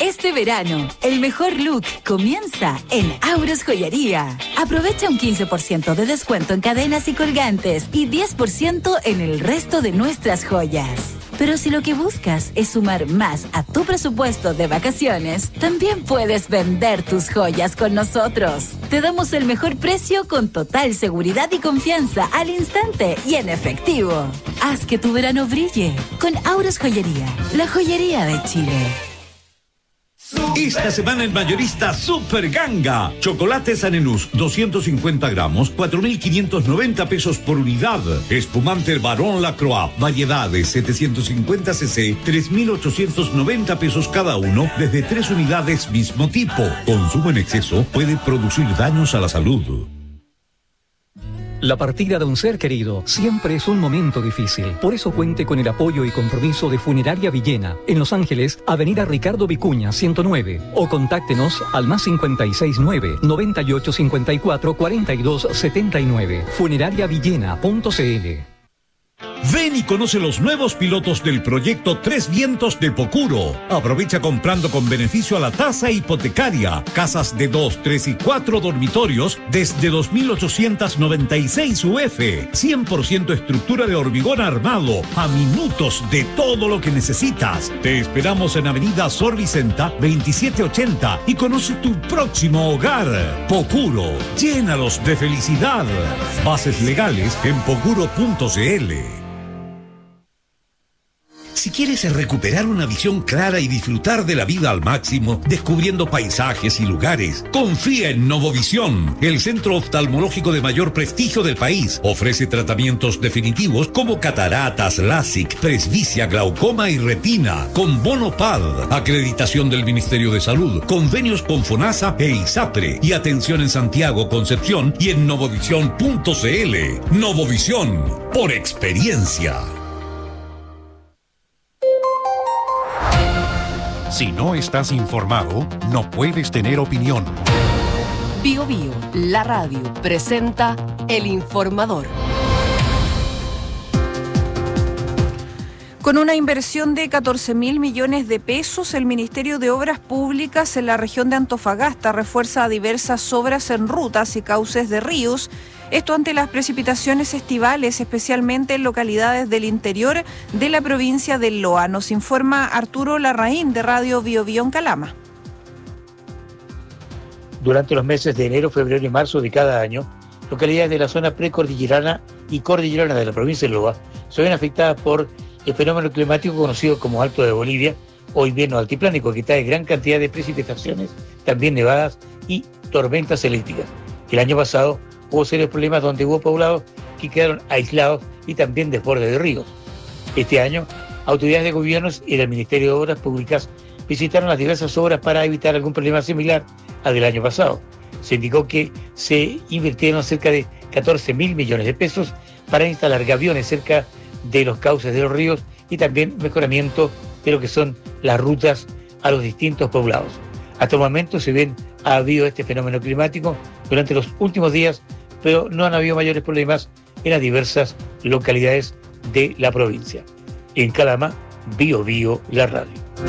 Este verano, el mejor look comienza en Auros Joyería. Aprovecha un 15% de descuento en cadenas y colgantes y 10% en el resto de nuestras joyas. Pero si lo que buscas es sumar más a tu presupuesto de vacaciones, también puedes vender tus joyas con nosotros. Te damos el mejor precio con total seguridad y confianza al instante y en efectivo. Haz que tu verano brille con Auros Joyería, la joyería de Chile. Esta semana en Mayorista Super Ganga. Chocolate Sanenús 250 gramos, 4.590 pesos por unidad. Espumante Barón Lacroix, variedades 750 cc, 3.890 pesos cada uno, desde 3 unidades mismo tipo. Consumo en exceso puede producir daños a la salud. La partida de un ser querido siempre es un momento difícil. Por eso cuente con el apoyo y compromiso de Funeraria Villena, en Los Ángeles, Avenida Ricardo Vicuña, 109. O contáctenos al +569 9854 4279. Funerariavillena.cl. Ven y conoce los nuevos pilotos del proyecto Tres Vientos de Pocuro. Aprovecha comprando con beneficio a la tasa hipotecaria. Casas de 2, 3 y 4 dormitorios desde 2.896 UF. 100% estructura de hormigón armado. A minutos de todo lo que necesitas. Te esperamos en Avenida Sor Vicenta 2780 y conoce tu próximo hogar. Pocuro. Llénalos de felicidad. Bases legales en pocuro.cl. Si quieres recuperar una visión clara y disfrutar de la vida al máximo, descubriendo paisajes y lugares, confía en Novovisión, el centro oftalmológico de mayor prestigio del país. Ofrece tratamientos definitivos como cataratas, LASIK, presbicia, glaucoma y retina, con bono PAD, acreditación del Ministerio de Salud, convenios con FONASA e ISAPRE, y atención en Santiago, Concepción y en Novovisión.cl. Novovisión, por experiencia. Si no estás informado, no puedes tener opinión. Bio Bio, la radio, presenta El Informador. Con una inversión de 14.000 millones de pesos, el Ministerio de Obras Públicas en la región de Antofagasta refuerza diversas obras en rutas y cauces de ríos. Esto ante las precipitaciones estivales, especialmente en localidades del interior de la provincia del Loa. Nos informa Arturo Larraín de Radio Bio Bio en Calama. Durante los meses de enero, febrero y marzo de cada año, localidades de la zona precordillerana y cordillerana de la provincia del Loa se ven afectadas por el fenómeno climático conocido como Alto de Bolivia o invierno altiplánico, que trae gran cantidad de precipitaciones, también nevadas y tormentas eléctricas. El año pasado hubo serios problemas donde hubo poblados que quedaron aislados y también desbordes de ríos. Este año, autoridades de gobiernos y del Ministerio de Obras Públicas visitaron las diversas obras para evitar algún problema similar al del año pasado. Se indicó que se invirtieron cerca de 14.000 millones de pesos para instalar gaviones cerca de los cauces de los ríos y también mejoramiento de lo que son las rutas a los distintos poblados. Hasta el momento ha habido este fenómeno climático durante los últimos días, pero no han habido mayores problemas en las diversas localidades de la provincia. En Calama, Bio Bio, la radio.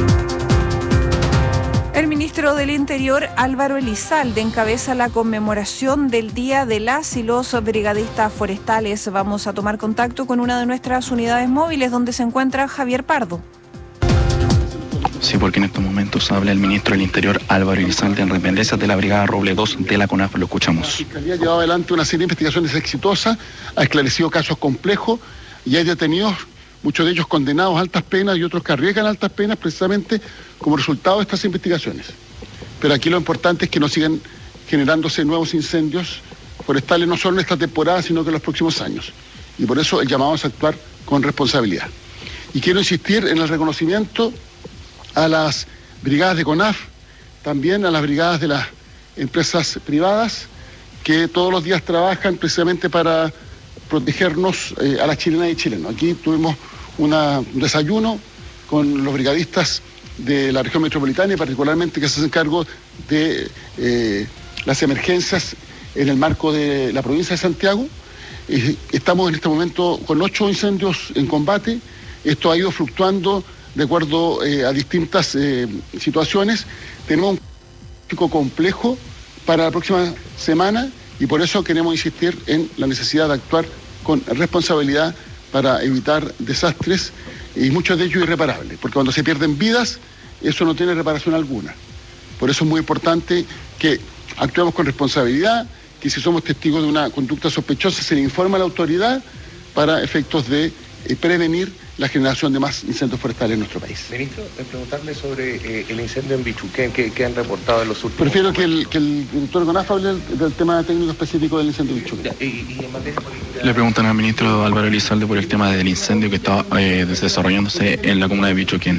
El ministro del Interior, Álvaro Elizalde, encabeza la conmemoración del Día de las y los Brigadistas Forestales. Vamos a tomar contacto con una de nuestras unidades móviles, donde se encuentra Javier Pardo. Sí, porque en estos momentos habla el ministro del Interior, Álvaro Elizalde, en dependencias de la Brigada Roble 2 de la CONAF. Lo escuchamos. La Fiscalía ha llevado adelante una serie de investigaciones exitosas, ha esclarecido casos complejos y hay detenidos, muchos de ellos condenados a altas penas y otros que arriesgan altas penas precisamente como resultado de estas investigaciones. Pero aquí lo importante es que no sigan generándose nuevos incendios forestales, no solo en esta temporada, sino que en los próximos años. Y por eso el llamado es a actuar con responsabilidad. Y quiero insistir en el reconocimiento a las brigadas de CONAF, también a las brigadas de las empresas privadas, que todos los días trabajan precisamente para protegernos a las chilenas y chilenos. Aquí tuvimos un desayuno con los brigadistas de la región metropolitana y particularmente que se hacen cargo de las emergencias en el marco de la provincia de Santiago. Estamos en este momento con 8 incendios en combate. Esto ha ido fluctuando de acuerdo a distintas situaciones. Tenemos un diagnóstico complejo para la próxima semana y por eso queremos insistir en la necesidad de actuar con responsabilidad para evitar desastres y muchos de ellos irreparables, porque cuando se pierden vidas, eso no tiene reparación alguna. Por eso es muy importante que actuemos con responsabilidad, que si somos testigos de una conducta sospechosa se le informe a la autoridad para efectos de prevenir la generación de más incendios forestales en nuestro país. Ministro, preguntarle sobre el incendio en Bichuquén, que han reportado en los últimos... Prefiero que el director de CONAF hable del tema técnico específico del incendio en Bichuquén. Le preguntan al ministro Álvaro Elizalde por el tema del incendio que está desarrollándose en la comuna de Bichuquén.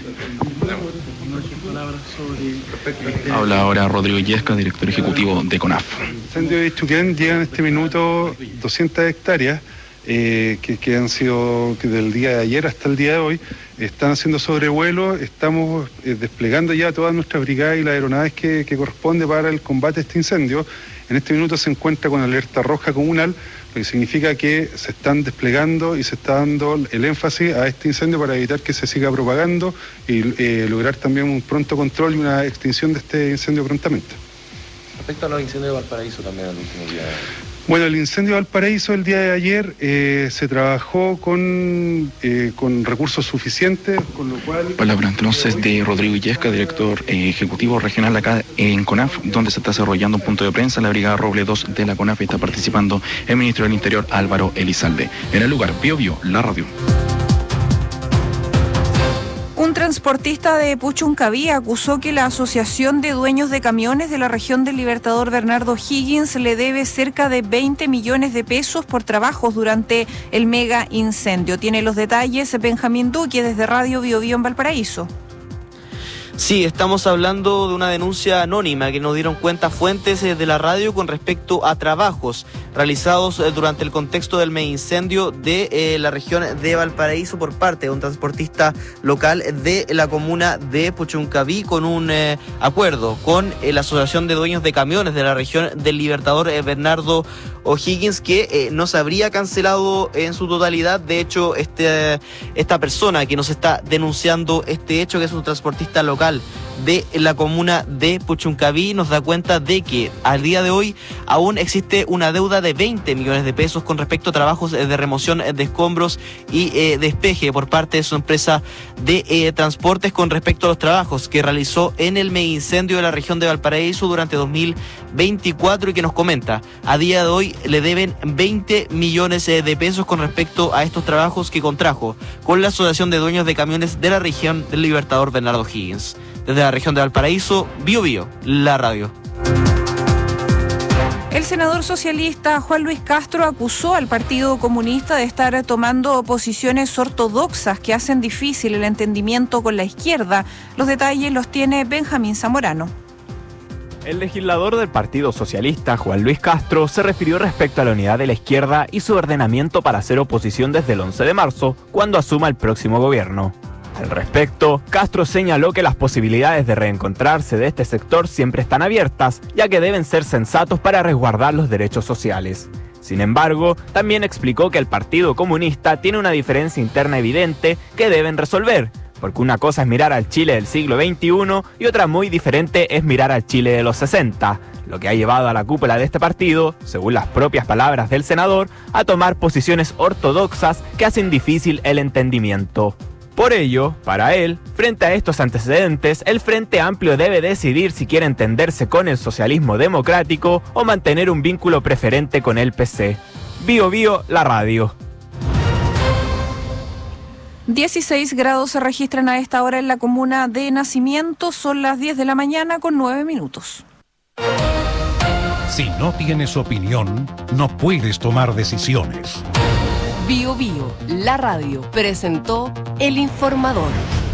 Habla ahora Rodrigo Illesca, director ejecutivo de CONAF. El incendio de Bichuquén llega en este minuto 200 hectáreas que han sido, que del día de ayer hasta el día de hoy, están haciendo sobrevuelo. Estamos desplegando ya todas nuestras brigadas y las aeronaves que corresponde para el combate a este incendio. En este minuto se encuentra con alerta roja comunal, lo que significa que se están desplegando y se está dando el énfasis a este incendio para evitar que se siga propagando y lograr también un pronto control y una extinción de este incendio prontamente. Respecto a los incendios de Valparaíso también al último día. Bueno, el incendio de Valparaíso el día de ayer se trabajó con recursos suficientes, con lo cual... Palabra entonces de Rodrigo Illesca, director ejecutivo regional acá en CONAF, donde se está desarrollando un punto de prensa. La Brigada Roble 2 de la CONAF está participando el ministro del Interior, Álvaro Elizalde. En el lugar, Bio Bio, la radio. Un transportista de Puchuncaví acusó que la Asociación de Dueños de Camiones de la región del Libertador Bernardo O'Higgins le debe cerca de 20 millones de pesos por trabajos durante el mega incendio. Tiene los detalles Benjamín Duque desde Radio Bio Bio en Valparaíso. Sí, estamos hablando de una denuncia anónima que nos dieron cuenta fuentes de la radio con respecto a trabajos realizados durante el contexto del mega incendio de la región de Valparaíso por parte de un transportista local de la comuna de Puchuncaví con un acuerdo con la Asociación de Dueños de Camiones de la región del Libertador Bernardo O'Higgins, que no se habría cancelado en su totalidad. De hecho, esta persona que nos está denunciando este hecho, que es un transportista local de la comuna de Puchuncaví, nos da cuenta de que al día de hoy aún existe una deuda de 20 millones de pesos con respecto a trabajos de remoción de escombros y despeje por parte de su empresa de transportes con respecto a los trabajos que realizó en el mega incendio de la región de Valparaíso durante 2024, y que nos comenta a día de hoy le deben 20 millones de pesos con respecto a estos trabajos que contrajo con la Asociación de Dueños de Camiones de la región del Libertador Bernardo O'Higgins. Desde la región de Valparaíso, Bio Bio, la radio. El senador socialista Juan Luis Castro acusó al Partido Comunista de estar tomando posiciones ortodoxas que hacen difícil el entendimiento con la izquierda. Los detalles los tiene Benjamín Zamorano. El legislador del Partido Socialista, Juan Luis Castro, se refirió respecto a la unidad de la izquierda y su ordenamiento para hacer oposición desde el 11 de marzo, cuando asuma el próximo gobierno. Al respecto, Castro señaló que las posibilidades de reencontrarse de este sector siempre están abiertas, ya que deben ser sensatos para resguardar los derechos sociales. Sin embargo, también explicó que el Partido Comunista tiene una diferencia interna evidente que deben resolver, porque una cosa es mirar al Chile del siglo XXI y otra muy diferente es mirar al Chile de los 60, lo que ha llevado a la cúpula de este partido, según las propias palabras del senador, a tomar posiciones ortodoxas que hacen difícil el entendimiento. Por ello, para él, frente a estos antecedentes, el Frente Amplio debe decidir si quiere entenderse con el socialismo democrático o mantener un vínculo preferente con el PC. Bio Bio, la radio. 16 grados se registran a esta hora en la comuna de Nacimiento. Son las 10 de la mañana con 9 minutos. Si no tienes opinión, no puedes tomar decisiones. Bio Bio, la radio, presentó El Informador.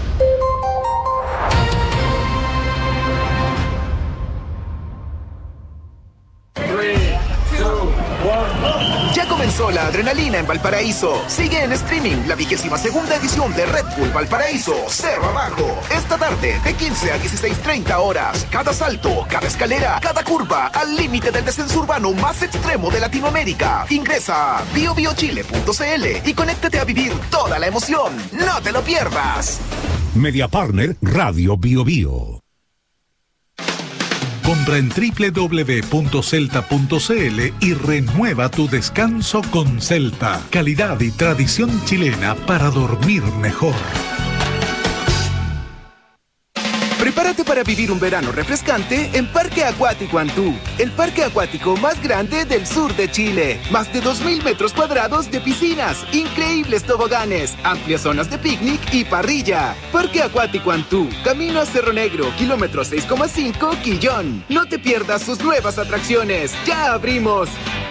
Ya comenzó la adrenalina en Valparaíso. Sigue en streaming la 22ª edición de Red Bull Valparaíso, Cerro Abajo. Esta tarde, de 15 a 16:30 horas. Cada salto, cada escalera, cada curva, al límite del descenso urbano más extremo de Latinoamérica. Ingresa a biobiochile.cl y conéctate a vivir toda la emoción. ¡No te lo pierdas! Media Partner Radio Bio Bio. Compra en www.celta.cl y renueva tu descanso con Celta. Calidad y tradición chilena para dormir mejor. Prepárate para vivir un verano refrescante en Parque Acuático Antú, el parque acuático más grande del sur de Chile. Más de 2.000 metros cuadrados de piscinas, increíbles toboganes, amplias zonas de picnic y parrilla. Parque Acuático Antú, camino a Cerro Negro, kilómetro 6,5, Quillón. No te pierdas sus nuevas atracciones. ¡Ya abrimos!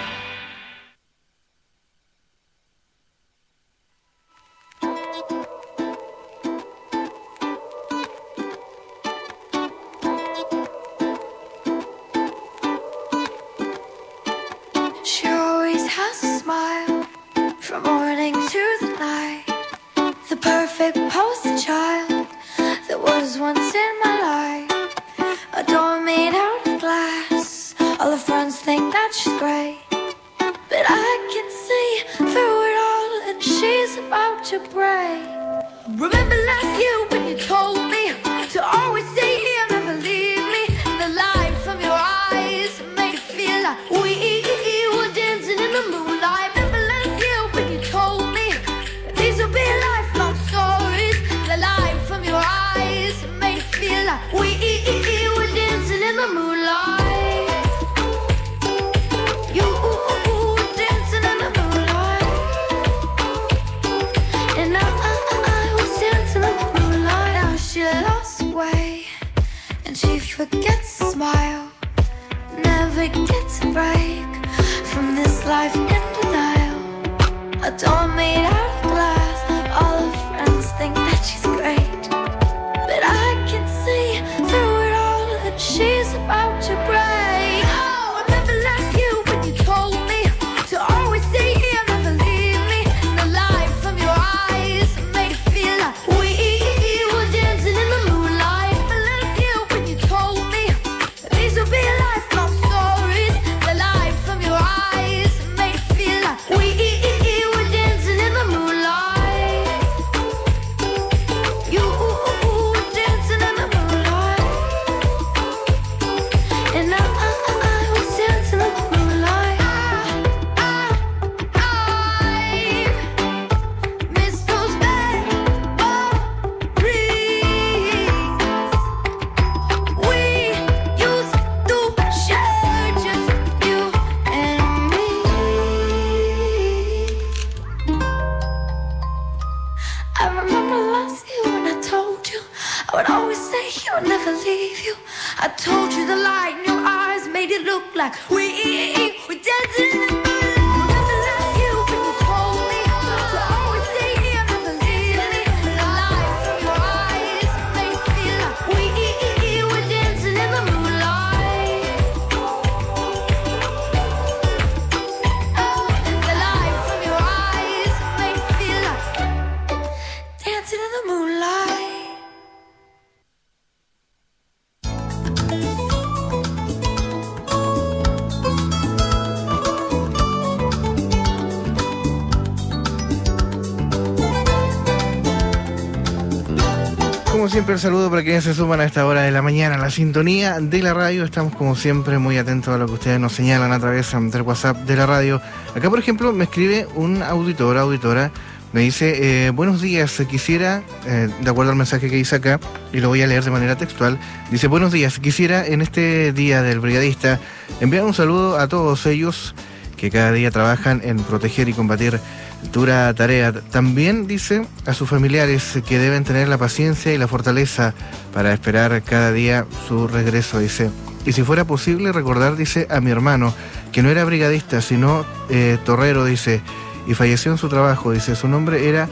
Como siempre, el saludo para quienes se suman a esta hora de la mañana a la sintonía de la radio. Estamos como siempre muy atentos a lo que ustedes nos señalan a través del WhatsApp de la radio. Acá, por ejemplo, me escribe un auditora, me dice, buenos días, quisiera, de acuerdo al mensaje que dice acá, y lo voy a leer de manera textual, dice, buenos días, quisiera en este día del brigadista enviar un saludo a todos ellos que cada día trabajan en proteger y combatir dura tarea. También dice a sus familiares que deben tener la paciencia y la fortaleza para esperar cada día su regreso, dice. Y si fuera posible recordar, dice, a mi hermano, que no era brigadista, sino torrero, dice, y falleció en su trabajo, dice. Su nombre era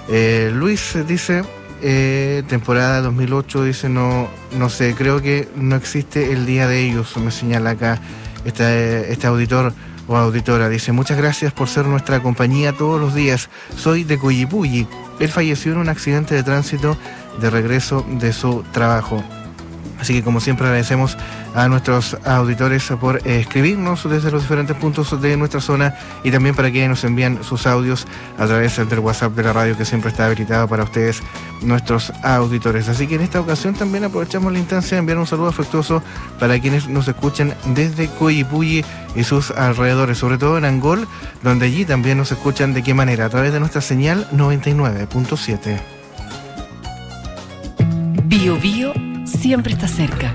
Luis, dice, temporada 2008, dice, no sé, creo que no existe el día de ellos, me señala acá este auditor o auditora. Dice, muchas gracias por ser nuestra compañía todos los días. Soy de Cuyipulli. Él falleció en un accidente de tránsito de regreso de su trabajo. Así que como siempre agradecemos a nuestros auditores por escribirnos desde los diferentes puntos de nuestra zona y también para que nos envíen sus audios a través del WhatsApp de la radio, que siempre está habilitado para ustedes, nuestros auditores. Así que en esta ocasión también aprovechamos la instancia de enviar un saludo afectuoso para quienes nos escuchan desde Coyipulli y sus alrededores, sobre todo en Angol, donde allí también nos escuchan. ¿De qué manera? A través de nuestra señal 99.7. Bio Bio siempre está cerca.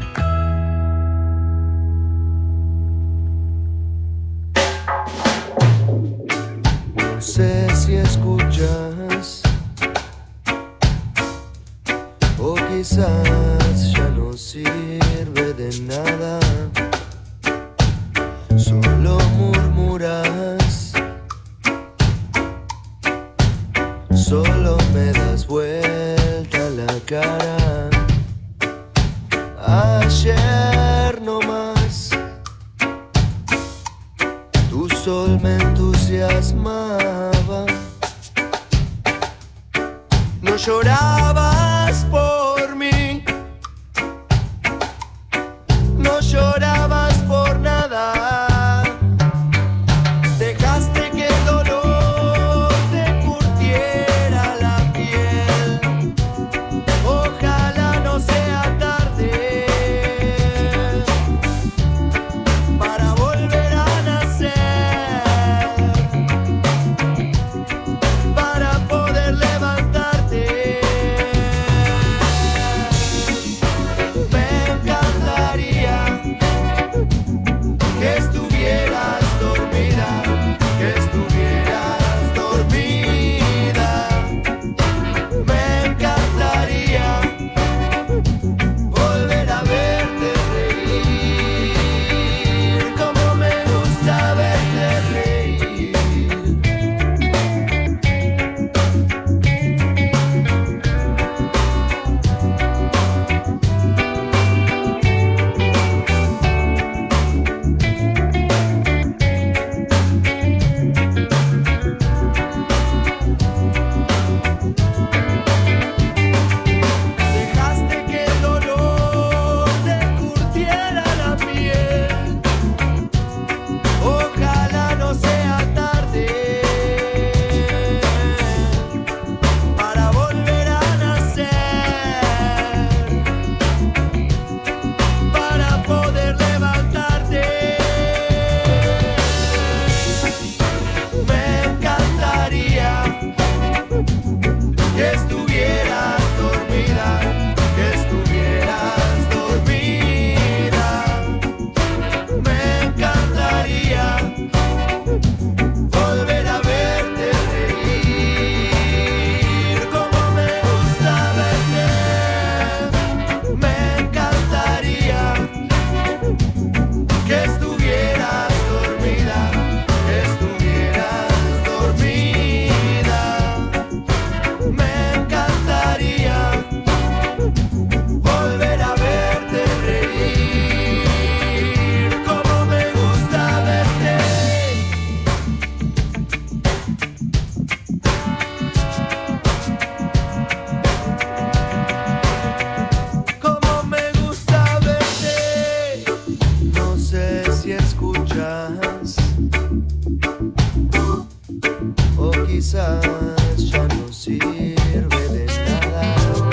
No sé si escuchas o quizás ya no sirve de nada, solo murmuras, solo me das vuelta la cara. Ayer no más, tu sol me entusiasmaba. No llorabas por mí, no llorabas por nada. Dejaste que el dolor te curtiera la piel. Ojalá no sea tarde para volver a nacer, para poder levantarte. Me encantaría que estuvieras dormida, que estuvieras dormida. Me encantaría volver a verte reír, como me gusta verte reír. Dejaste que el dolor te curtiera la piel. Ojalá no sea tarde para volver a nacer, para poder levantarte. Me encantaría que estuvieras dormida, que estuvieras dormida. Me encantaría volver a verte reír, como me gusta verte. Me encantaría que estuvieras dormida, que estuvieras dormida. Me encantaría volver a verte reír, como me gusta verte. Como me gusta verte. No sé si escuchas o quizás ya no sirve de nada.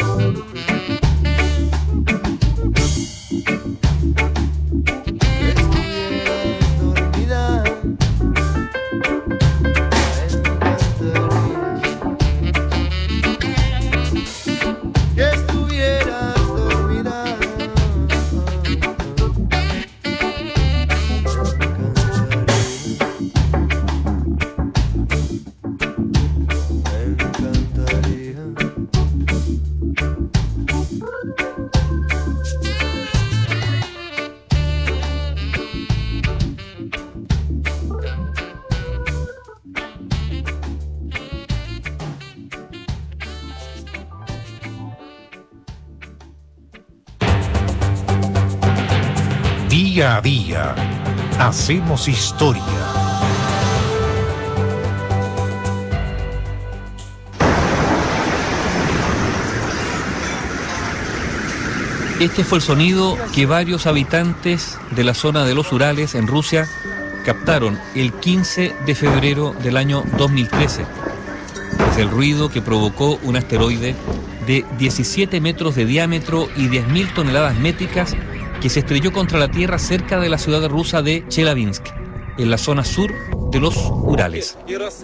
Que estuvieras dormida, me encantaría. Que estuvieras dormida, Día a día, hacemos historia. Este fue el sonido que varios habitantes de la zona de los Urales en Rusia captaron el 15 de febrero del año 2013. Es el ruido que provocó un asteroide de 17 metros de diámetro y 10.000 toneladas métricas que se estrelló contra la Tierra cerca de la ciudad rusa de Chelyabinsk, en la zona sur de los Urales.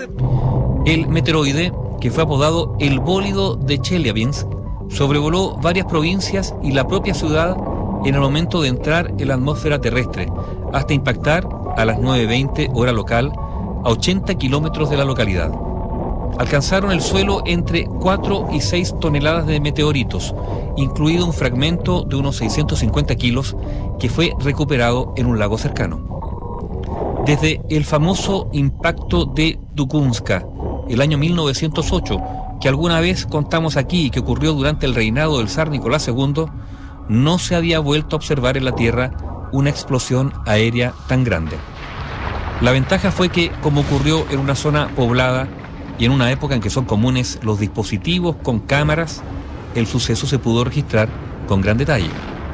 El meteoroide, que fue apodado el bólido de Chelyabinsk, sobrevoló varias provincias y la propia ciudad en el momento de entrar en la atmósfera terrestre, hasta impactar a las 9:20 hora local a 80 kilómetros de la localidad. Alcanzaron el suelo entre 4 y 6 toneladas de meteoritos, incluido un fragmento de unos 650 kilos que fue recuperado en un lago cercano. Desde el famoso impacto de Tucumská, el año 1908, que alguna vez contamos aquí y que ocurrió durante el reinado del zar Nicolás II, no se había vuelto a observar en la Tierra una explosión aérea tan grande. La ventaja fue que, como ocurrió en una zona poblada y en una época en que son comunes los dispositivos con cámaras, el suceso se pudo registrar con gran detalle.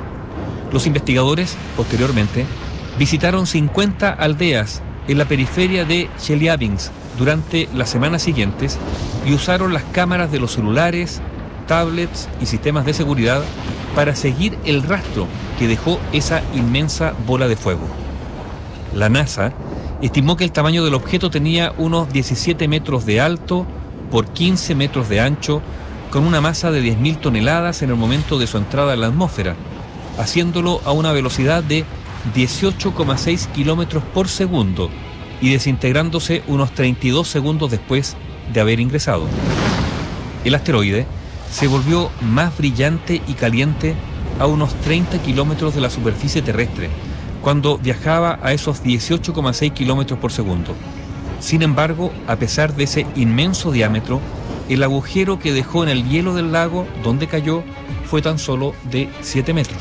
Los investigadores, posteriormente, visitaron 50 aldeas en la periferia de Chelyabinsk durante las semanas siguientes y usaron las cámaras de los celulares, tablets y sistemas de seguridad para seguir el rastro que dejó esa inmensa bola de fuego. La NASA estimó que el tamaño del objeto tenía unos 17 metros de alto por 15 metros de ancho, con una masa de 10.000 toneladas en el momento de su entrada en la atmósfera, haciéndolo a una velocidad de 18,6 kilómetros por segundo y desintegrándose unos 32 segundos después de haber ingresado. El asteroide se volvió más brillante y caliente a unos 30 kilómetros de la superficie terrestre, cuando viajaba a esos 18,6 kilómetros por segundo. Sin embargo, a pesar de ese inmenso diámetro, el agujero que dejó en el hielo del lago donde cayó fue tan solo de 7 metros.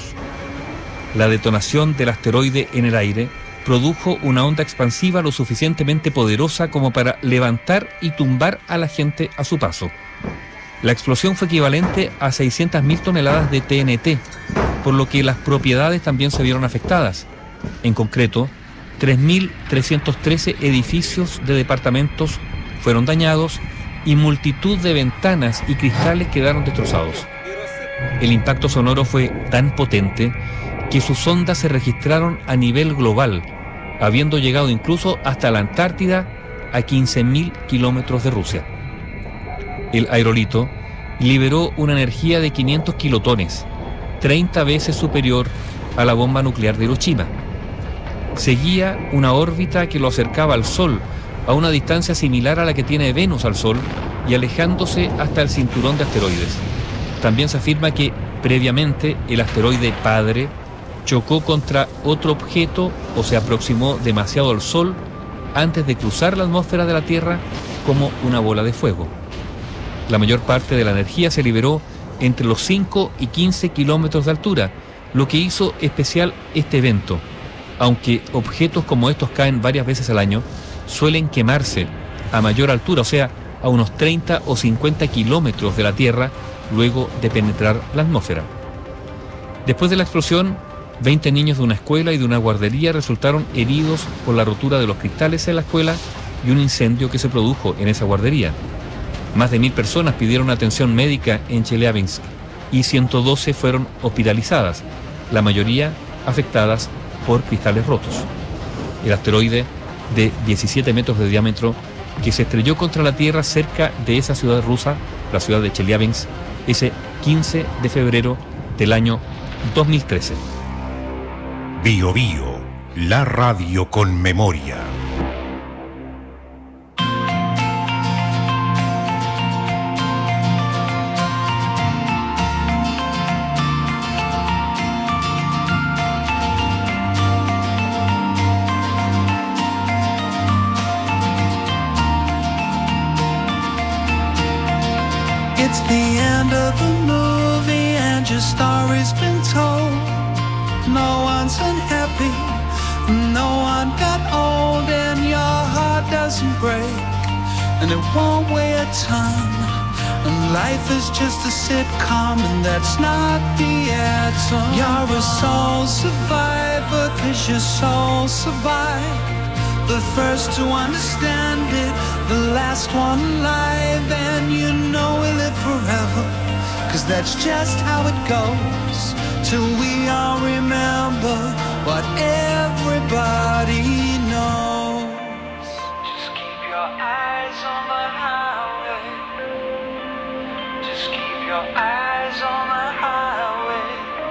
La detonación del asteroide en el aire produjo una onda expansiva lo suficientemente poderosa como para levantar y tumbar a la gente a su paso. La explosión fue equivalente a 600.000 toneladas de TNT, por lo que las propiedades también se vieron afectadas. En concreto, 3.313 edificios de departamentos fueron dañados y multitud de ventanas y cristales quedaron destrozados. El impacto sonoro fue tan potente que sus ondas se registraron a nivel global, habiendo llegado incluso hasta la Antártida, a 15.000 kilómetros de Rusia. El aerolito liberó una energía de 500 kilotones, 30 veces superior a la bomba nuclear de Hiroshima. Seguía una órbita que lo acercaba al Sol a una distancia similar a la que tiene Venus al Sol y alejándose hasta el cinturón de asteroides. También se afirma que previamente el asteroide padre chocó contra otro objeto o se aproximó demasiado al Sol antes de cruzar la atmósfera de la Tierra como una bola de fuego. La mayor parte de la energía se liberó entre los 5 y 15 kilómetros de altura, lo que hizo especial este evento. Aunque objetos como estos caen varias veces al año, suelen quemarse a mayor altura, o sea, a unos 30 o 50 kilómetros de la Tierra, luego de penetrar la atmósfera. Después de la explosión, 20 niños de una escuela y de una guardería resultaron heridos por la rotura de los cristales en la escuela y un incendio que se produjo en esa guardería. Más de 1.000 personas pidieron atención médica en Chelyabinsk y 112 fueron hospitalizadas, la mayoría afectadas por cristales rotos. El asteroide de 17 metros de diámetro que se estrelló contra la Tierra cerca de esa ciudad rusa, la ciudad de Chelyabinsk, ese 15 de febrero del año 2013. Bio Bio, la radio con memoria. It's the end of the movie and your story's been told. No one's unhappy, no one got old, and your heart doesn't break, and it won't weigh a ton. And life is just a sitcom, and that's not the answer. You're a soul survivor, 'cause your soul survived. The first to understand it, the last one alive. And you know we'll live forever, 'cause that's just how it goes. Till we all remember what everybody knows. Just keep your eyes on the highway. Just keep your eyes on the highway.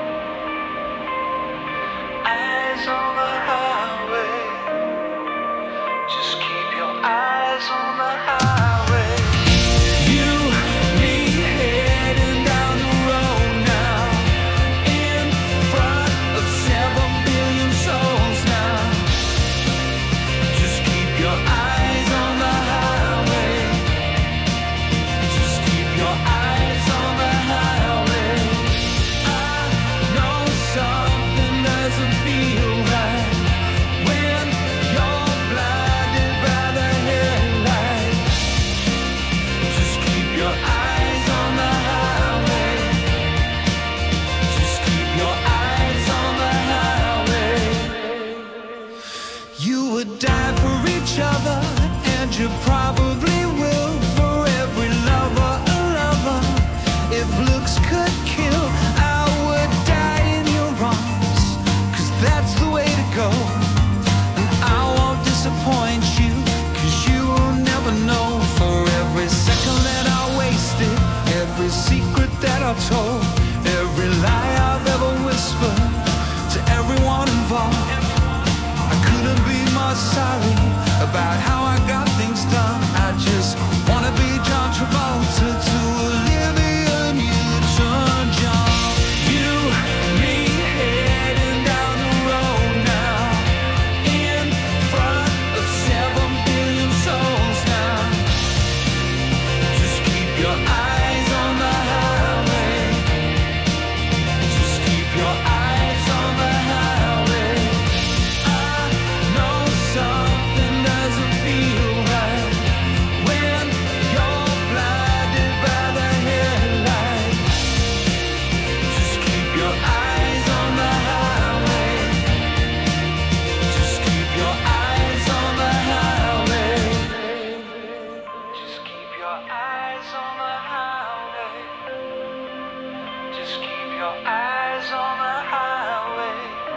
Eyes on the highway. Just keep your eyes on the highway. You, me, heading down the road now, in front of 7 billion souls now. Just keep your eyes on the highway. Just keep your eyes on the highway. I know something doesn't feel right when you're blinded by the headlights. Just keep your eyes on the highway. Just keep your eyes on the highway. You would die for each other, and you probably will, for every lover a lover. If looks could kill, I would die in your arms, 'cause that's the way to go. And I won't disappoint you, 'cause you will never know. For every second that I wasted, every secret that I told, every lie I've ever whispered to everyone involved, I couldn't be more sorry about how I got things done. I just wanna be John Travolta to Olivia Newton-John. You, me, heading down the road now, in front of 7 billion souls now. Just keep your eyes on the highway. Just keep your eyes on the highway. I know something doesn't feel right when you're blinded by the headlights. Just keep your eyes on the highway. Just keep your eyes on the highway. Just keep your eyes on the highway. Just keep your eyes on the highway.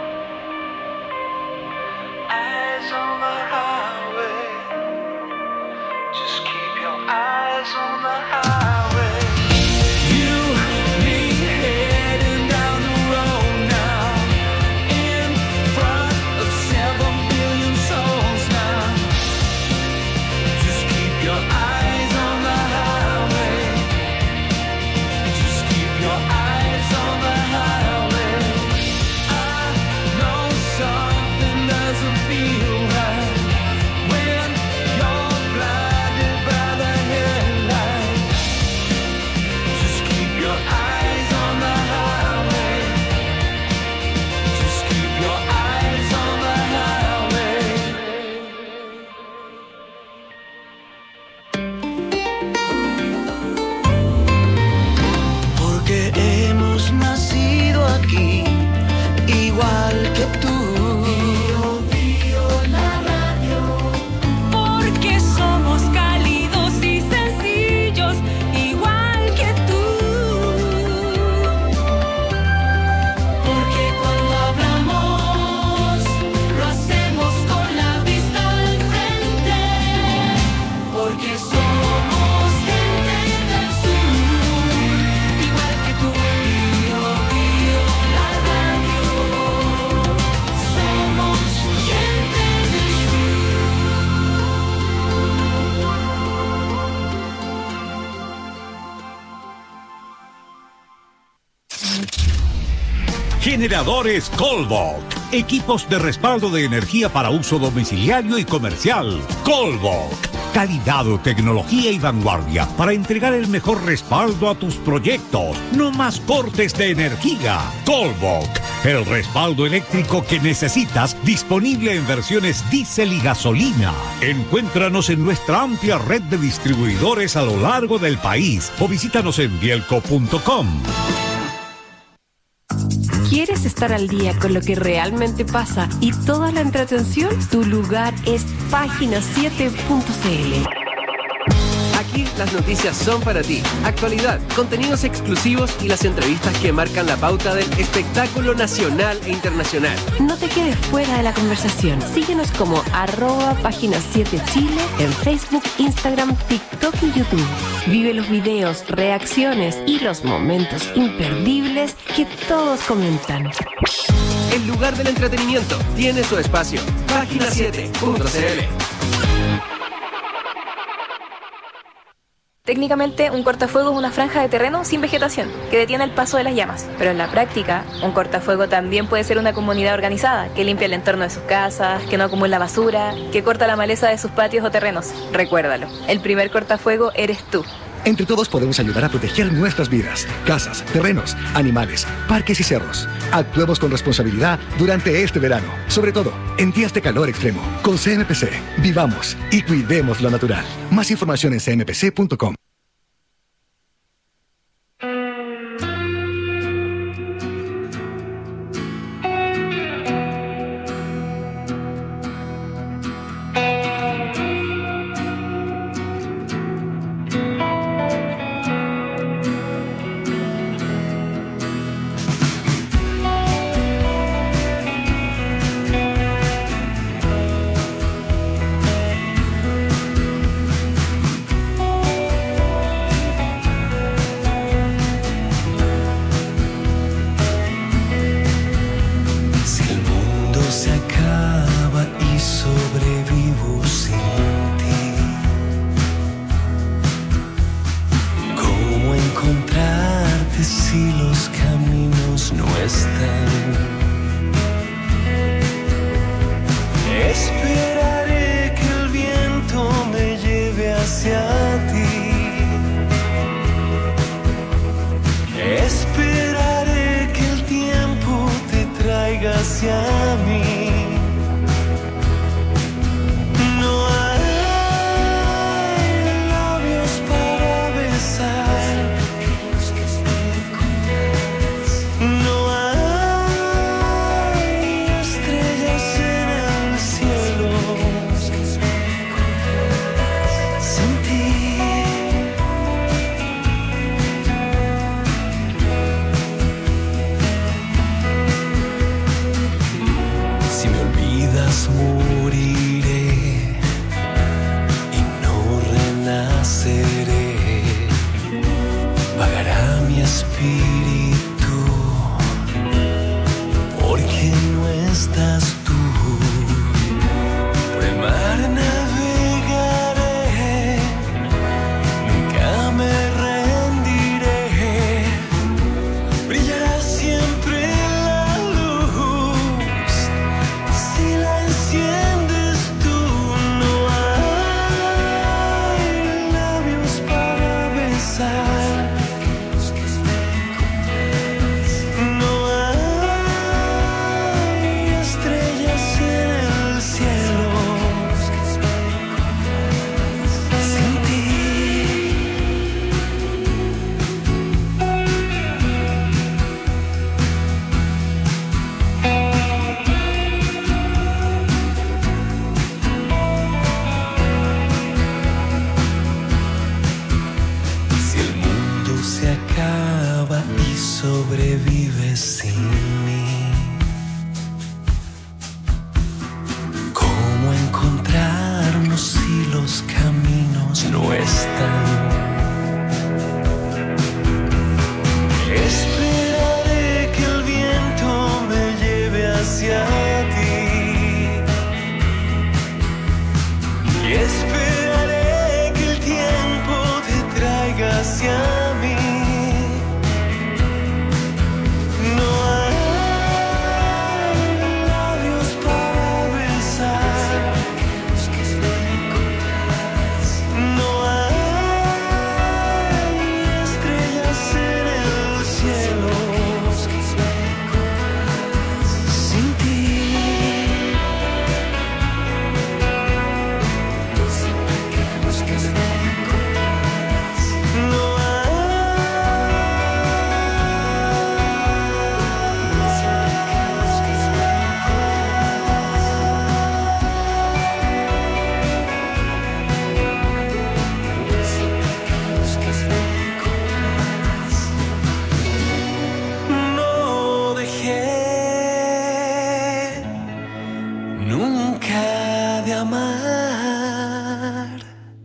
Eyes on the highway. Just keep your eyes on the highway. You, me, heading down the road now, in front of 7 billion souls now. Just keep your eyes on the highway. Just keep your eyes on the highway. I know something doesn't feel right when you're blinded by the headlights. Just keep your eyes on the highway. Just keep your eyes on the highway. Porque hemos nacido aquí, igual que tú. Porque somos cálidos y sencillos, igual que tú. Porque cuando hablamos, lo hacemos con la vista al frente. Porque somos gente del sur, igual que tú. La radio. Somos gente del Generadores Colbok. Equipos de respaldo de energía para uso domiciliario y comercial. Colbok. Calidad, tecnología y vanguardia para entregar el mejor respaldo a tus proyectos. No más cortes de energía. Colbok. El respaldo eléctrico que necesitas, disponible en versiones diésel y gasolina. Encuéntranos en nuestra amplia red de distribuidores a lo largo del país o visítanos en bielco.com. ¿Quieres estar al día con lo que realmente pasa y toda la entretención? Tu lugar es página7.cl. Aquí las noticias son para ti. Actualidad, contenidos exclusivos y las entrevistas que marcan la pauta del espectáculo nacional e internacional. No te quedes fuera de la conversación. Síguenos como @página7chile en Facebook, Instagram, TikTok y YouTube. Vive los videos, reacciones y los momentos imperdibles que todos comentan. El lugar del entretenimiento tiene su espacio. Página7.cl. Técnicamente, un cortafuego es una franja de terreno sin vegetación que detiene el paso de las llamas. Pero en la práctica, un cortafuego también puede ser una comunidad organizada que limpia el entorno de sus casas, que no acumula basura, que corta la maleza de sus patios o terrenos. Recuérdalo, el primer cortafuego eres tú. Entre todos podemos ayudar a proteger nuestras vidas, casas, terrenos, animales, parques y cerros. Actuemos con responsabilidad durante este verano, sobre todo en días de calor extremo. Con CMPC, vivamos y cuidemos lo natural. Más información en cmpc.com. No hay estrellas nunca de amar.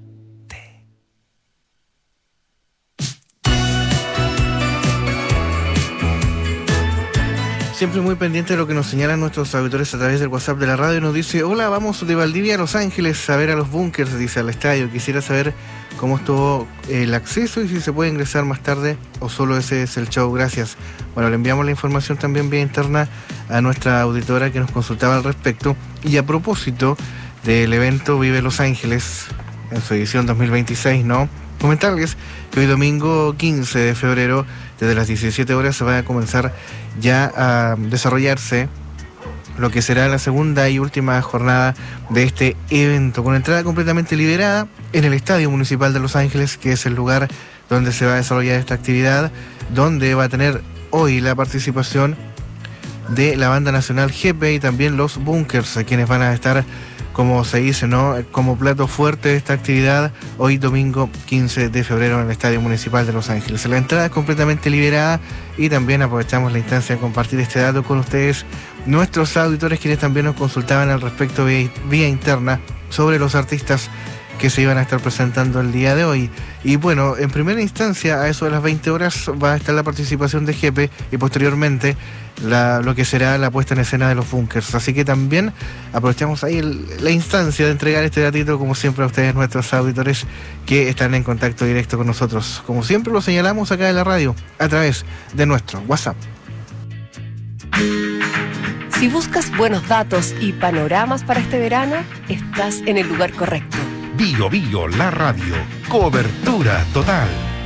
Siempre muy pendiente de lo que nos señalan nuestros auditores a través del WhatsApp de la radio. Nos dice: hola, vamos de Valdivia a Los Ángeles a ver a los Bunkers, dice, al estadio. Quisiera saber cómo estuvo el acceso y si se puede ingresar más tarde o solo ese es el show. Gracias. Bueno, le enviamos la información también vía interna a nuestra auditora que nos consultaba al respecto. Y a propósito del evento Vive Los Ángeles en su edición 2026, ¿no? Comentarles que hoy domingo 15 de febrero, desde las 17 horas, se va a comenzar ya a desarrollarse lo que será la segunda y última jornada de este evento, con entrada completamente liberada en el Estadio Municipal de Los Ángeles, que es el lugar donde se va a desarrollar esta actividad, donde va a tener hoy la participación de la banda nacional Jepe y también los Bunkers, quienes van a estar, como se dice, ¿no?, como plato fuerte de esta actividad hoy domingo 15 de febrero en el Estadio Municipal de Los Ángeles. La entrada es completamente liberada y también aprovechamos la instancia de compartir este dato con ustedes, nuestros auditores, quienes también nos consultaban al respecto vía interna sobre los artistas que se iban a estar presentando el día de hoy. Y bueno, en primera instancia, a eso de las 20 horas va a estar la participación de Jepe y posteriormente lo que será la puesta en escena de los Bunkers. Así que también aprovechamos ahí la instancia de entregar este datito, como siempre, a ustedes, nuestros auditores que están en contacto directo con nosotros. Como siempre lo señalamos acá en la radio, a través de nuestro WhatsApp. Si buscas buenos datos y panoramas para este verano, estás en el lugar correcto. Bio Bio, la radio. Cobertura total.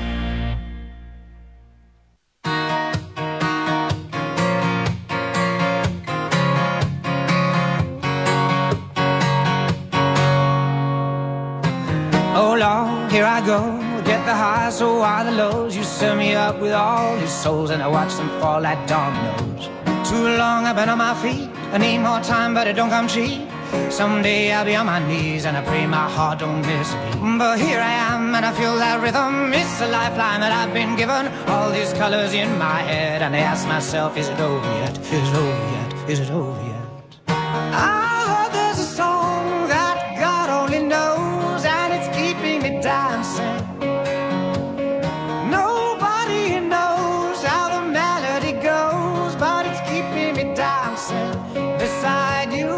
Oh Lord, here I go. Get the highs, so are the lows. You set me up with all these souls, and I watch them fall like dominoes. Too long I've been on my feet. I need more time, but it don't come cheap. Someday I'll be on my knees, and I pray my heart don't miss a beat. But here I am, and I feel that rhythm. It's a lifeline that I've been given. All these colors in my head, and I ask myself, is it over yet? Is it over yet? Is it over yet? I heard there's a song that God only knows, and it's keeping me dancing. Nobody knows how the melody goes, but it's keeping me dancing beside you.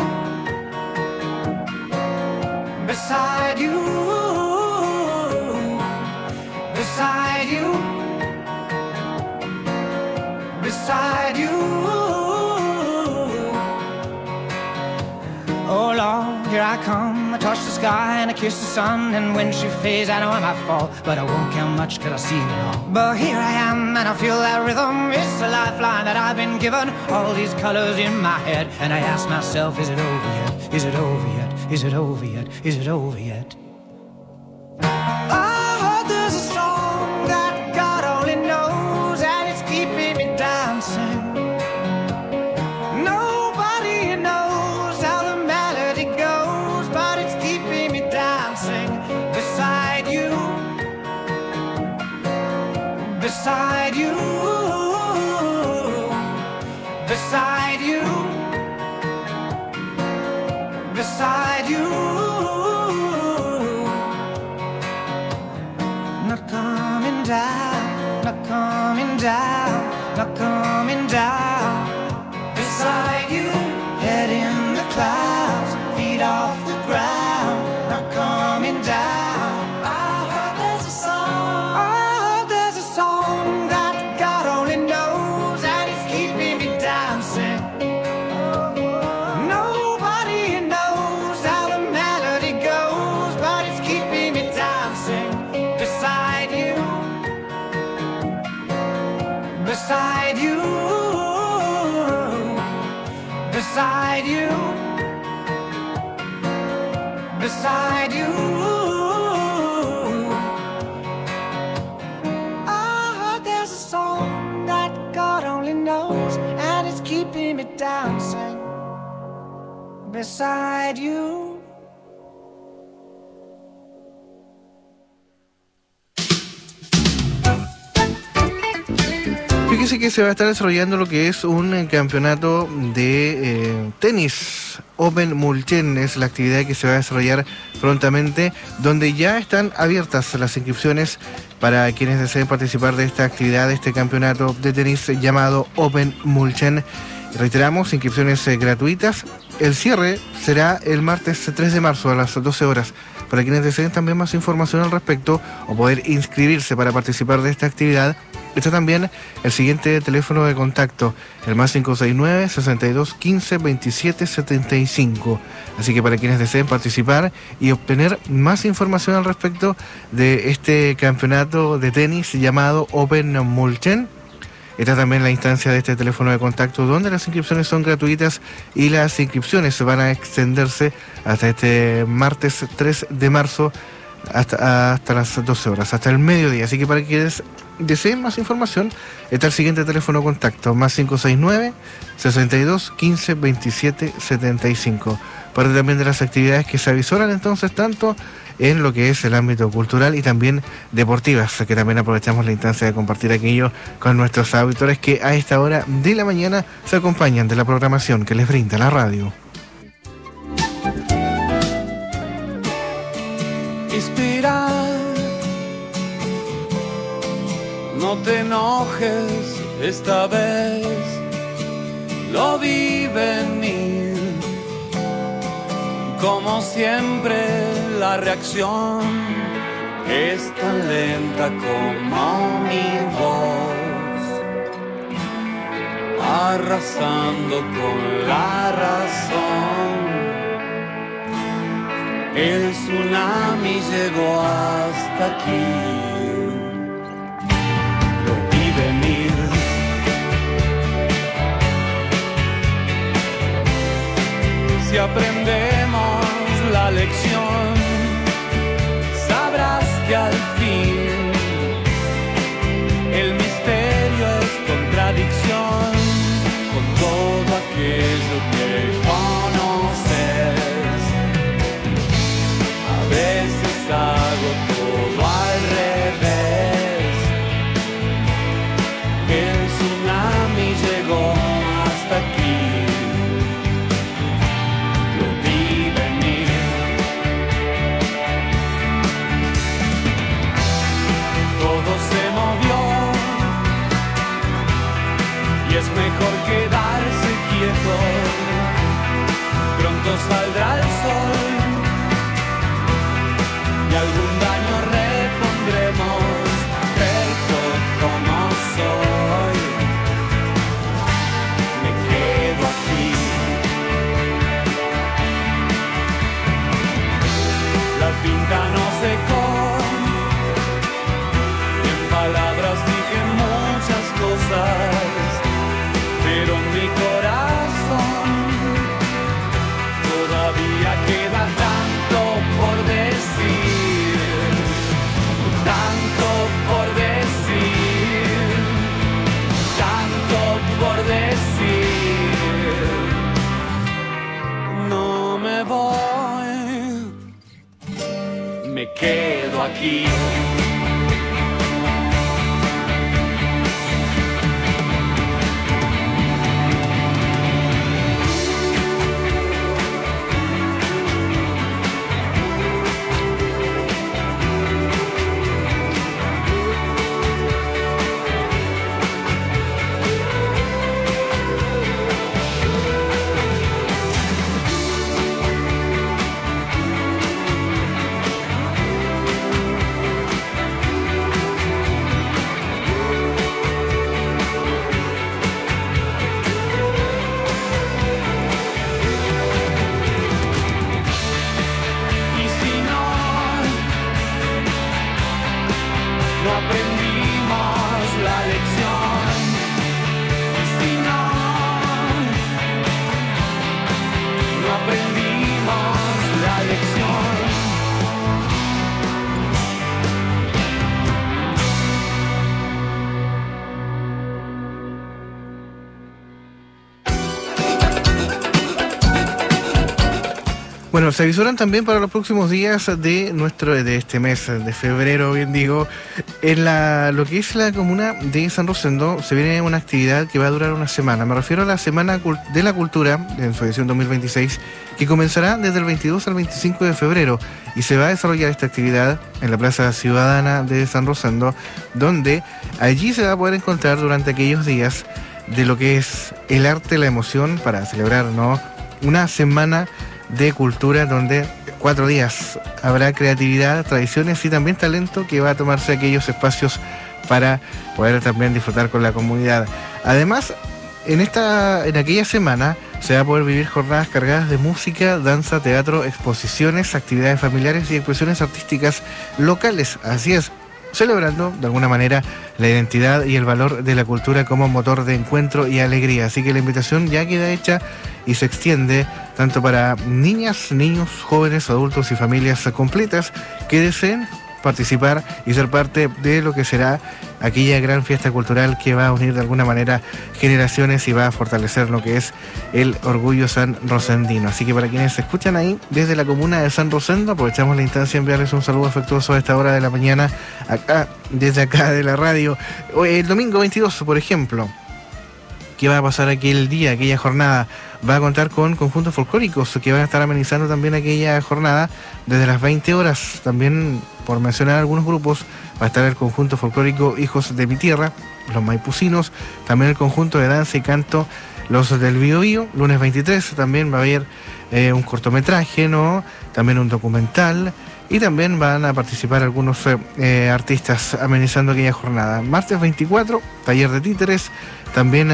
Beside you, beside you, beside you. Oh Lord, here I come. I touch the sky and I kiss the sun, and when she fades I know I might fall, but I won't care much cause I see it all. But here I am and I feel that rhythm. It's a lifeline that I've been given. All these colors in my head, and I ask myself, is it over yet? Is it over yet? Is it over yet? Is it over yet? I heard there's a song that God only knows, and it's keeping me dancing. Nobody knows how the melody goes, but it's keeping me dancing beside you. Beside you. Beside you. Beside you. Not coming down, not coming down, not coming down. Beside you, head in the clouds, feet off the ground, not coming down. I heard there's a song, I heard there's a song that God only knows, and it's keeping me dancing. Nobody knows how the melody goes, but it's keeping me dancing beside you. Beside you. Beside you. Beside you. I heard there's a song that God only knows, and it's keeping me dancing beside you. Fíjese que se va a estar desarrollando lo que es un campeonato de tenis Open Mulchen es la actividad que se va a desarrollar prontamente, donde ya están abiertas las inscripciones para quienes deseen participar de esta actividad, de este campeonato de tenis llamado Open Mulchen. Reiteramos, inscripciones gratuitas. El cierre será el martes 3 de marzo a las 12 horas. Para quienes deseen también más información al respecto o poder inscribirse para participar de esta actividad, está también el siguiente teléfono de contacto, el más 569 62 15 27 75. Así que para quienes deseen participar y obtener más información al respecto de este campeonato de tenis llamado Open Mulchen, está también la instancia de este teléfono de contacto donde las inscripciones son gratuitas y las inscripciones van a extenderse hasta este martes 3 de marzo hasta las 12 horas, hasta el mediodía. Así que para quienes deseen más información, está el siguiente teléfono de contacto, más 569 62 15 27 75. Parte también de las actividades que se avisoran entonces tanto en lo que es el ámbito cultural y también deportivas, que también aprovechamos la instancia de compartir aquello con nuestros auditores que a esta hora de la mañana se acompañan de la programación que les brinda la radio. Inspirar, no te enojes esta vez, lo vi venir. Como siempre la reacción es tan lenta como mi voz, arrasando con la razón. El tsunami llegó hasta aquí, lo vi venir. Si aprendemos la lección, sabrás que al fin el misterio es contradicción con todo aquello que conoces. A veces hago todo al revés. El tsunami llegó hasta aquí. Es mejor quedarse quieto, pronto saldrá el sol y algún daño repondremos, perfecto como soy. Me quedo aquí, la tinta no secó, en palabras dije muchas cosas, pero mi corazón todavía queda tanto por decir, tanto por decir, tanto por decir. No me voy, me quedo aquí. Bueno, se avisoran también para los próximos días de este mes de febrero, bien digo, en lo que es la comuna de San Rosendo se viene una actividad que va a durar una semana. Me refiero a la Semana de la Cultura en su edición 2026, que comenzará desde el 22 al 25 de febrero y se va a desarrollar esta actividad en la Plaza Ciudadana de San Rosendo, donde allí se va a poder encontrar durante aquellos días de lo que es el arte, la emoción, para celebrar, ¿no?, una semana de cultura donde 4 días habrá creatividad, tradiciones y también talento que va a tomarse aquellos espacios para poder también disfrutar con la comunidad. Además, en aquella semana se va a poder vivir jornadas cargadas de música, danza, teatro, exposiciones, actividades familiares y expresiones artísticas locales. Así es, celebrando de alguna manera la identidad y el valor de la cultura como motor de encuentro y alegría. Así que la invitación ya queda hecha y se extiende tanto para niñas, niños, jóvenes, adultos y familias completas que deseen participar y ser parte de lo que será aquella gran fiesta cultural que va a unir de alguna manera generaciones y va a fortalecer lo que es el orgullo sanrosendino. Así que para quienes se escuchan ahí desde la comuna de San Rosendo, aprovechamos la instancia de enviarles un saludo afectuoso a esta hora de la mañana, desde acá de la radio. El domingo 22, por ejemplo, ¿qué va a pasar aquel día, aquella jornada? Va a contar con conjuntos folclóricos que van a estar amenizando también aquella jornada desde las 20 horas. También, por mencionar algunos grupos, va a estar el conjunto folclórico Hijos de mi Tierra, los maipucinos, también el conjunto de danza y canto Los del Biobío. Lunes 23 también va a haber un cortometraje, ¿no?, también un documental, y también van a participar algunos artistas amenizando aquella jornada. Martes 24, taller de títeres, también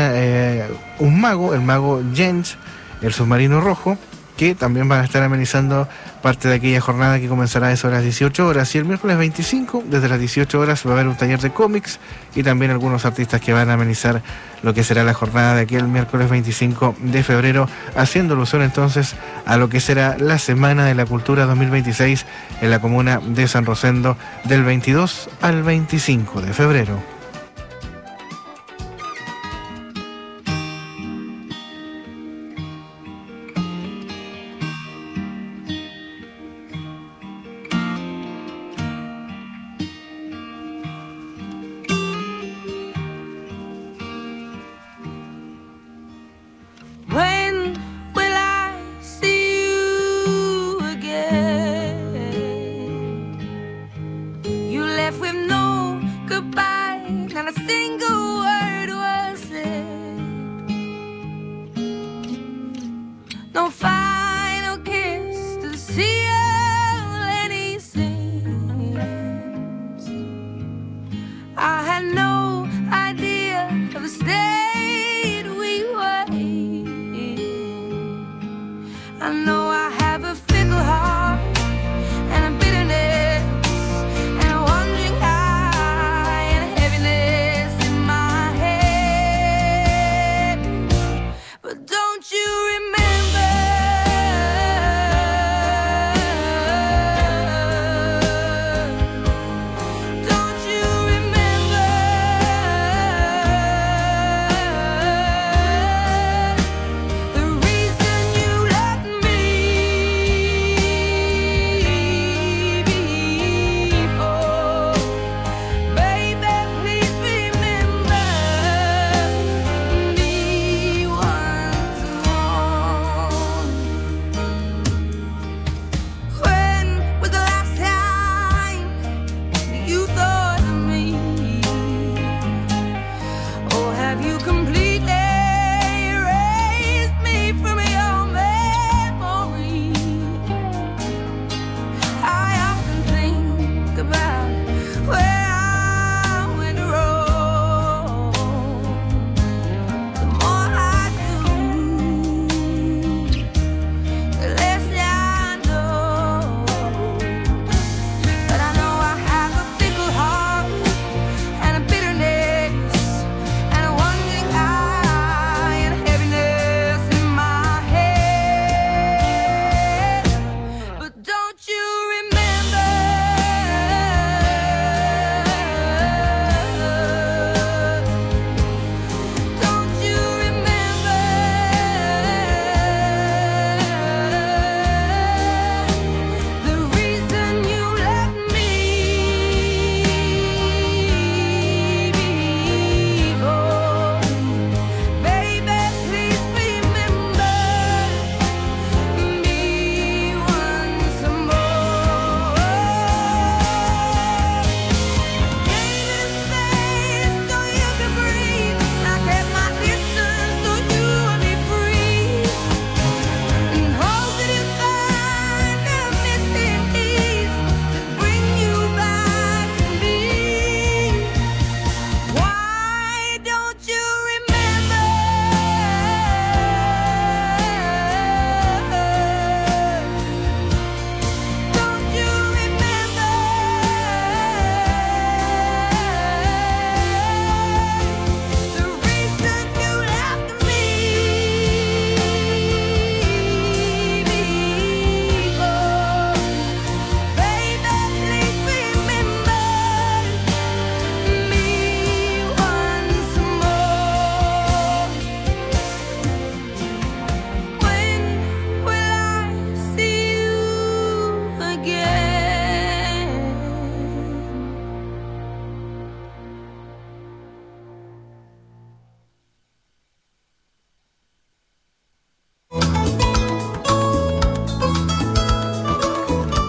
un mago, el mago Jens, el submarino rojo, que también van a estar amenizando parte de aquella jornada que comenzará a eso a las 18 horas. Y el miércoles 25, desde las 18 horas, va a haber un taller de cómics y también algunos artistas que van a amenizar lo que será la jornada de aquel miércoles 25 de febrero, haciendo alusión entonces a lo que será la Semana de la Cultura 2026 en la comuna de San Rosendo del 22 al 25 de febrero. When will I see you again? You left with no goodbye, not a single word was said. No final kiss to seal any sins. I had no idea of the state we were in. I know I have a fickle heart and a bitterness and a wandering eye and a heaviness in my head. But don't you remember? Don't you remember the reason you left me?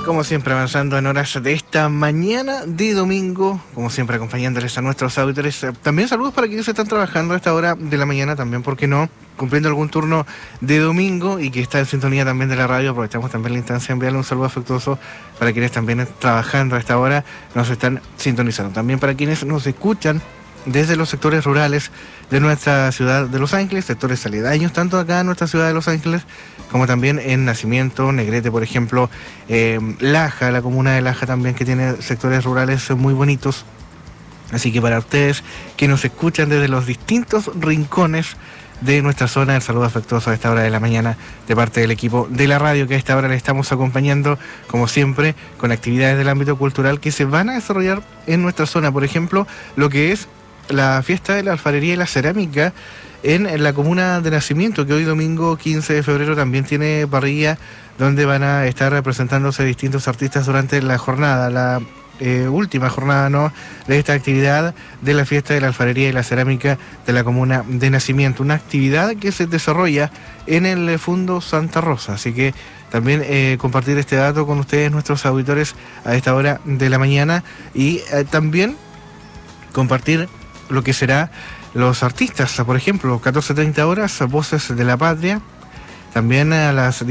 Como siempre, avanzando en horas de esta mañana de domingo, como siempre acompañándoles a nuestros auditores. También saludos para quienes están trabajando a esta hora de la mañana, también, ¿por qué no?, cumpliendo algún turno de domingo y que está en sintonía también de la radio. Aprovechamos también la instancia de enviarle un saludo afectuoso para quienes también trabajando a esta hora nos están sintonizando. También para quienes nos escuchan desde los sectores rurales de nuestra ciudad de Los Ángeles, sectores aledaños, tanto acá en nuestra ciudad de Los Ángeles, como también en Nacimiento, Negrete, por ejemplo, Laja, la comuna de Laja también, que tiene sectores rurales muy bonitos. Así que para ustedes que nos escuchan desde los distintos rincones de nuestra zona, el saludo afectuoso a esta hora de la mañana de parte del equipo de la radio, que a esta hora le estamos acompañando, como siempre, con actividades del ámbito cultural que se van a desarrollar en nuestra zona. Por ejemplo, lo que es la fiesta de la alfarería y la cerámica en la comuna de Nacimiento, que hoy domingo 15 de febrero también tiene parrilla, donde van a estar representándose distintos artistas durante la jornada, la última jornada, ¿no?, de esta actividad de la fiesta de la alfarería y la cerámica de la comuna de Nacimiento, una actividad que se desarrolla en el Fundo Santa Rosa. Así que también compartir este dato con ustedes, nuestros auditores, a esta hora de la mañana, y también compartir lo que será los artistas. Por ejemplo, 14:30 horas, Voces de la Patria. También a las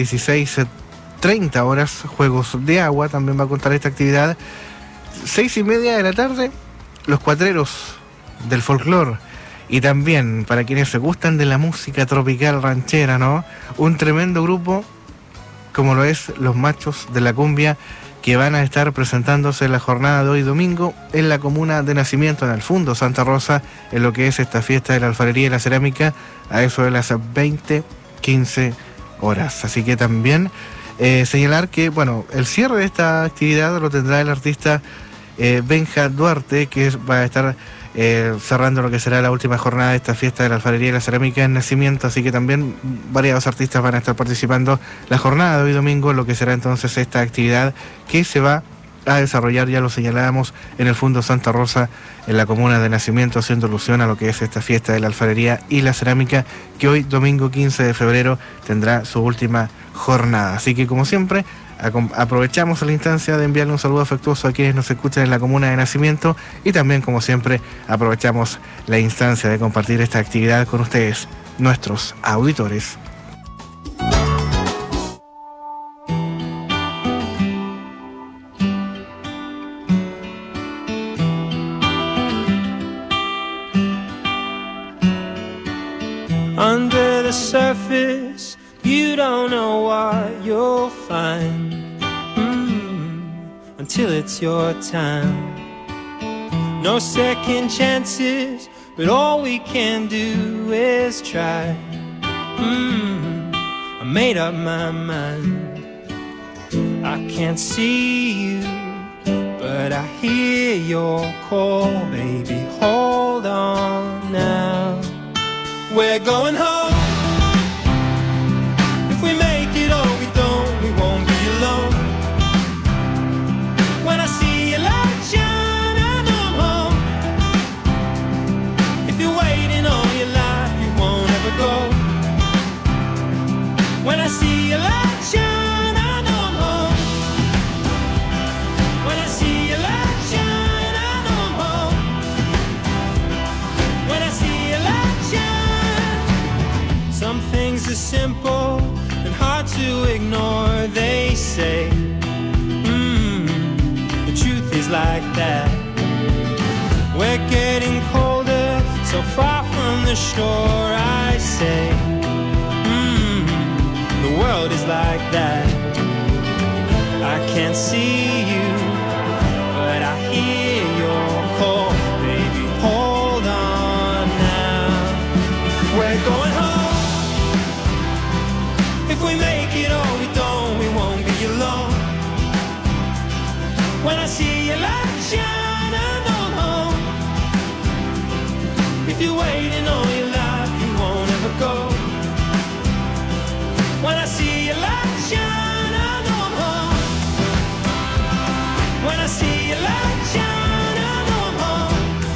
16:30 horas, Juegos de Agua, también va a contar esta actividad. 6:30 de la tarde, Los Cuatreros del Folclor. Y también, para quienes se gustan de la música tropical ranchera, ¿no?, un tremendo grupo como lo es Los Machos de la Cumbia, que van a estar presentándose en la jornada de hoy domingo en la comuna de Nacimiento, en el Fundo Santa Rosa, en lo que es esta fiesta de la alfarería y la cerámica, a eso de las 20:15 horas. Así que también señalar que, bueno, el cierre de esta actividad lo tendrá el artista Benja Duarte, que va a estar cerrando lo que será la última jornada de esta fiesta de la alfarería y la cerámica en Nacimiento. Así que también varios artistas van a estar participando la jornada de hoy domingo, lo que será entonces esta actividad que se va a desarrollar, ya lo señalábamos, en el Fundo Santa Rosa, en la comuna de Nacimiento, haciendo alusión a lo que es esta fiesta de la alfarería y la cerámica, que hoy domingo 15 de febrero tendrá su última jornada. Así que, como siempre, aprovechamos la instancia de enviarle un saludo afectuoso a quienes nos escuchan en la comuna de Nacimiento, y también, como siempre, aprovechamos la instancia de compartir esta actividad con ustedes, nuestros auditores. Under the surface, you don't know what you'll find until it's your time. No second chances, but all we can do is try. I made up my mind. I can't see you, but I hear your call, baby. Hold on now. We're going home. If we make it or we don't, we won't be alone. When I see your light shine, I know I'm home. If you're waiting all your life, you won't ever go. When I see your light shine, I know I'm home. When I see your light shine, I know I'm home. When I see your light shine. Some things are simple and hard to ignore, they say. The truth is like that. We're getting colder, so far from the shore, I say. The world is like that. I can't see you, but I hear your call. Baby, hold on now. We're going home. If we make it or we don't, we won't be alone. When I see your light shine, I know I'm home. If you're waiting all your life, you won't ever go. When I see your light shine, I know I'm home. When I see your light shine, I know I'm home.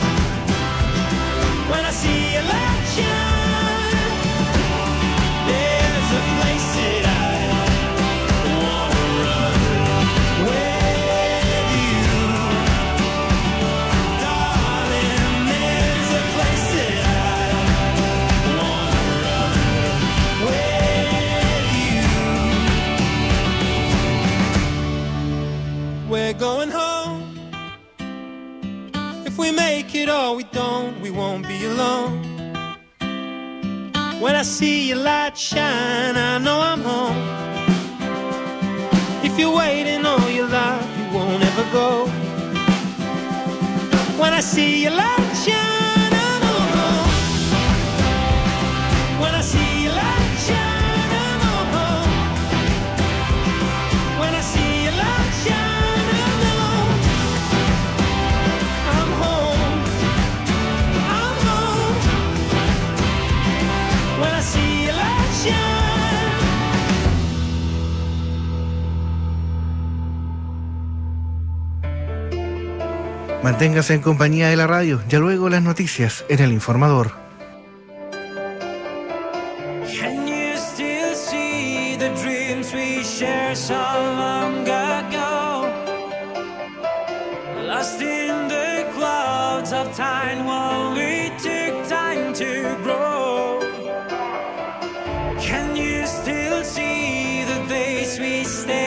When I see your light shine, there's a place that I wanna run. it or we don't, we won't be alone. When I see your light shine, I know I'm home. If you're waiting all your life, you won't ever go. When I see your light shine, I'm home. When I see your light shine, I'm home. When I see your light shine, I'm home. I'm home. I'm home. When I see your light shine. Manténgase en compañía de la radio. Ya luego las noticias en El Informador. Can you still see the dreams we shared so long ago? Lost in the clouds of time while we took time to grow. Can you still see the days we stayed?